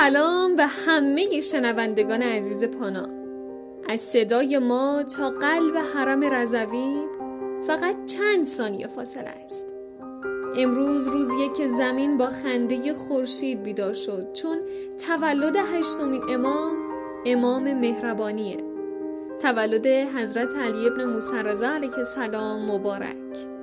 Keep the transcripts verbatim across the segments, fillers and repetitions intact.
سلام به همه شنوندگان عزیز پانا. از صدای ما تا قلب حرم رضوی فقط چند ثانیه فاصله است. امروز روزیه که زمین با خنده خورشید بیدار شد، چون تولد هشتمین امام امام مهربانیه. تولد حضرت علی ابن موسی رضا علیه السلام مبارک.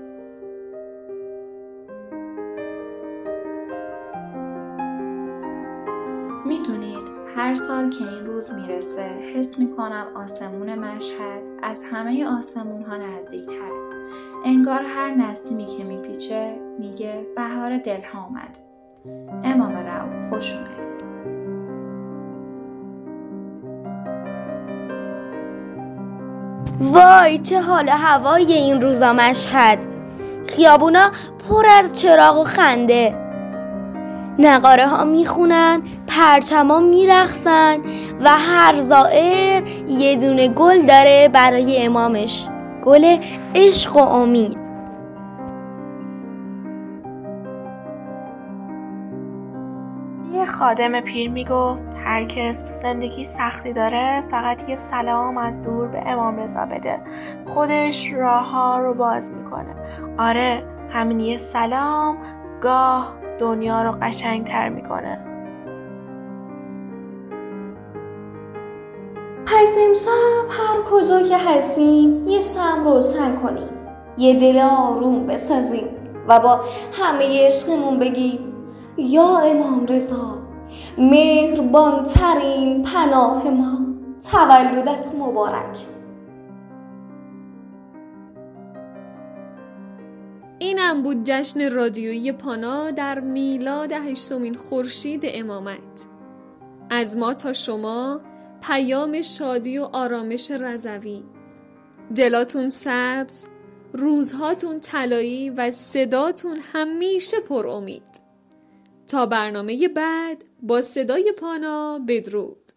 میدونید هر سال که این روز میرسه حس میکنم آسمون مشهد از همه آسمون ها نزدیک تره. انگار هر نسیمی که میپیچه میگه بهار دل ها اومده. امام رؤوف خوش اومدید. وای چه حال هوای این روزا مشهد. خیابونا پر از چراغ و خنده. نغاره ها میخونن، پرچما میرقصن و هر زائر یه دونه گل داره برای امامش. گل عشق و امید. یه خادم پیر میگفت هر کس تو زندگی سختی داره فقط یه سلام از دور به امام رضا بده، خودش راه ها رو باز میکنه. آره، همین یه سلام گاه دنیا رو قشنگ تر میکنه. پس امشب هر کجا که هستیم یه شمع روشن کنیم، یه دل آروم بسازیم و با همه عشقمون بگیم یا امام رضا مهربان ترین پناه ما، تولدت مبارک. اینم بود جشن رادیویی پانا در میلاد هشتمین خورشید امامت. از ما تا شما پیام شادی و آرامش رضوی. دلاتون سبز، روزهاتون طلایی و صداتون همیشه پر امید. تا برنامه بعد با صدای پانا، بدرود.